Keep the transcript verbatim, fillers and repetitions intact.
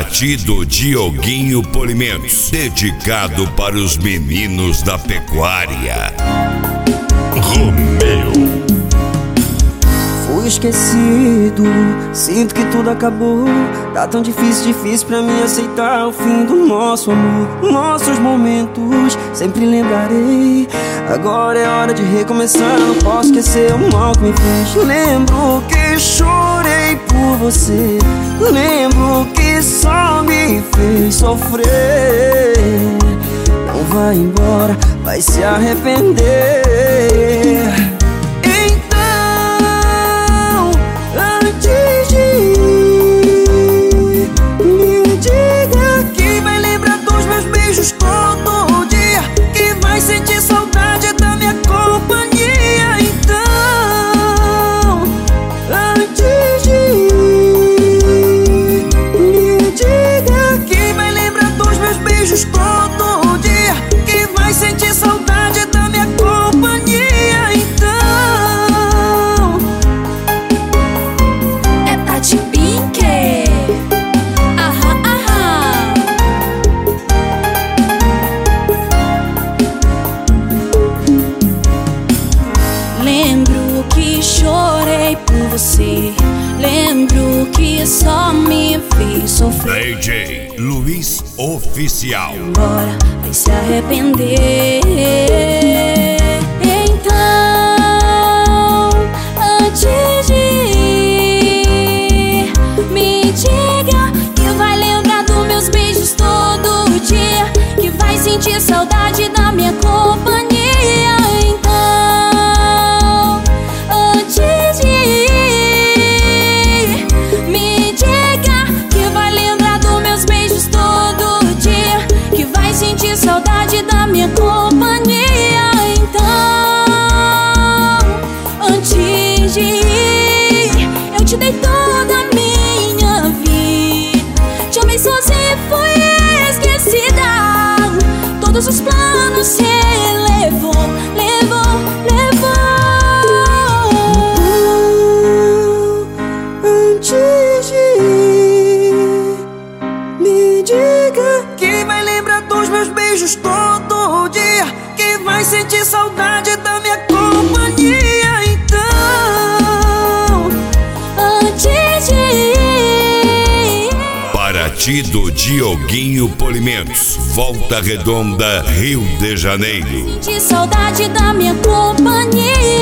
Partido Dioguinho Polimentos, dedicado para os meninos da pecuária. Romeu. Fui esquecido, sinto que tudo acabou. Tá tão difícil, difícil pra mim aceitar o fim do nosso amor. Nossos momentos, sempre lembrarei. Agora é hora de recomeçar, não posso esquecer o mal que me fez. Lembro que chorei por você, lembro que só me fez sofrer. Não vai embora, vai se arrepender. Todo dia, que vai sentir saudade da minha companhia. Então, antes de ir, me diga que vai lembrar dos meus beijos todo dia, que vai sentir saudade da minha companhia. Então, é Tati Pink. Lembro que chorei por você, lembro que só me fez sofrer. D J Luiz Oficial. Agora vai se arrepender. Então, antes de ir, me diga que vai lembrar dos meus beijos todo dia, que vai sentir saudade da minha companhia. Saudade da minha companhia. Então, antes de ir, eu te dei toda a minha vida. Te amei sozinha e fui esquecida. Todos os planos se levou, levou, levou. Antes de ir, me diga que vai lembrar dos meus beijos todo dia, que vai sentir saudade da minha companhia. Então, antes de ir, Partido Dioguinho Polimentos, Volta Redonda, Rio de Janeiro. sentir saudade da minha companhia.